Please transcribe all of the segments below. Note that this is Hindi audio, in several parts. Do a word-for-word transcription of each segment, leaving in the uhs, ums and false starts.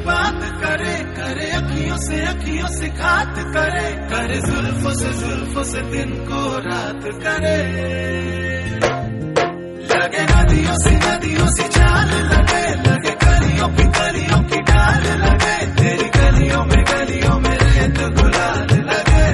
बात करे, करे अखियों से अखियों से घात करे, करे जुल्फों से जुल्फों से दिन को रात करे। लगे नदियों से नदियों से चाल लगे, लगे कलियों की कलियों की डाल लगे, तेरी गलियों में गलियों में रेत गुलाल लगे।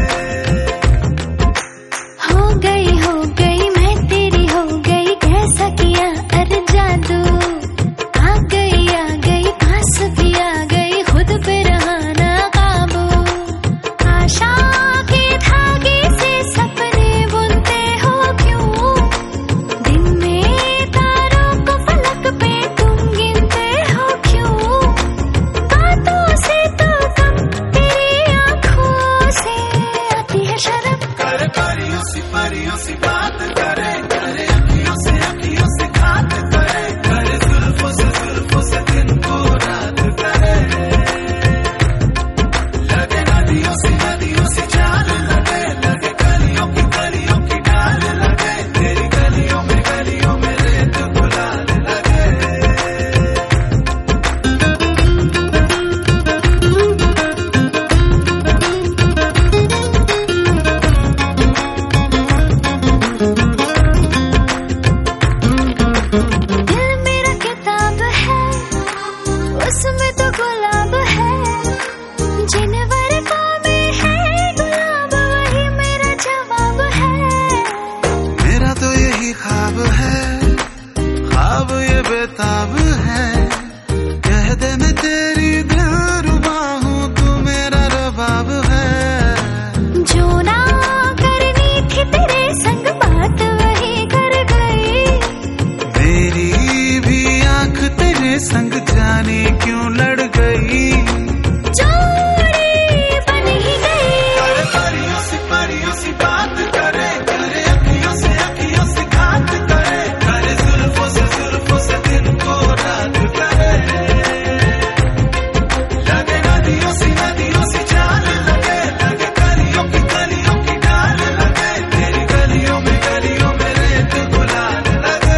हो गई हो गई मैं तेरी हो गई, कैसा किया अरे जादू, आ गई आ गई पास भी आ गई, खुद पे रहा ना काबू। आशा के धागे से सपने बुनते हो क्यों, दिन में तारों को फलक पे तुम गिनते हो क्यों। बातों से तो कम तेरी आंखों से आती है शर्म। कर परियों सी परियों सी बात करे, करे अखियों से अखियों से घात करे, करे जुल्फों से जुल्फों से दिन को रात करे। लगे नदियों से नदियों से चाल लगे, लगे कलियों की कलियों की डाल लगे, तेरी गलियों में गलियों में रेत गुलाल लगे। दिल मेरा किताब है, उसमें तो गुलाब है, जिन वर्गों में है गुलाब वही मेरा जवाब है। मेरा तो यही ख्वाब है, ख्वाब ये बेताब है, कह दे मैं तेरी दिलरुबा हूँ, तू मेरा रबाब है। जो ना करनी थी तेरे संग बात वही कर गई, मेरी भी आंख तेरे संग जाने क्यों लड़ गई। जोड़ी बन ही गई। करे परियों सी परियों सी बात करे, करे अखियों से अखियों से घात करे, करे जुल्फों से जुल्फों से दिन को रात करे। लगे नदियों से नदियों से चाल लगे, लगे कलियों की कलियों की डाल लगे, तेरी गलियों में गलियों में रेत गुलाल लगे।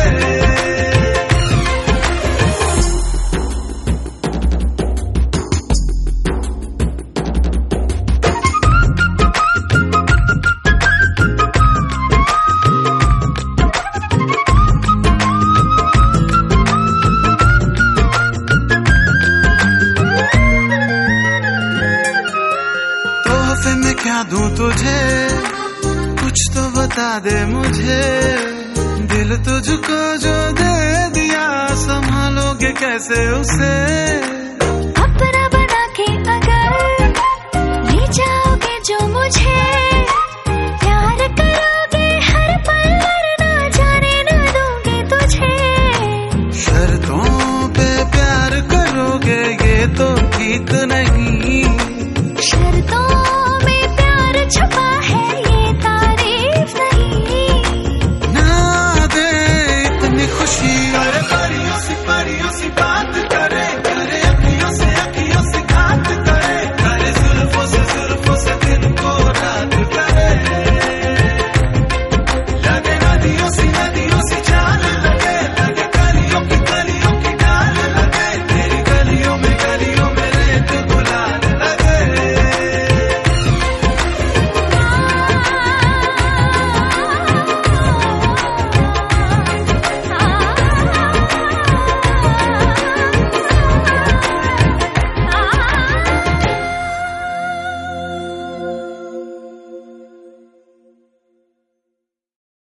तोहफे में क्या दूं तुझे, कुछ तो बता दे मुझे, दिल तुझको जो दे दिया संभालोगे कैसे उसे। अपना बना के अगर ले जाओगे जो मुझे, प्यार करोगे हर पल मरना जाने न दूंगी तुझे। शर्तों पे प्यार करोगे ये तो ठीक नहीं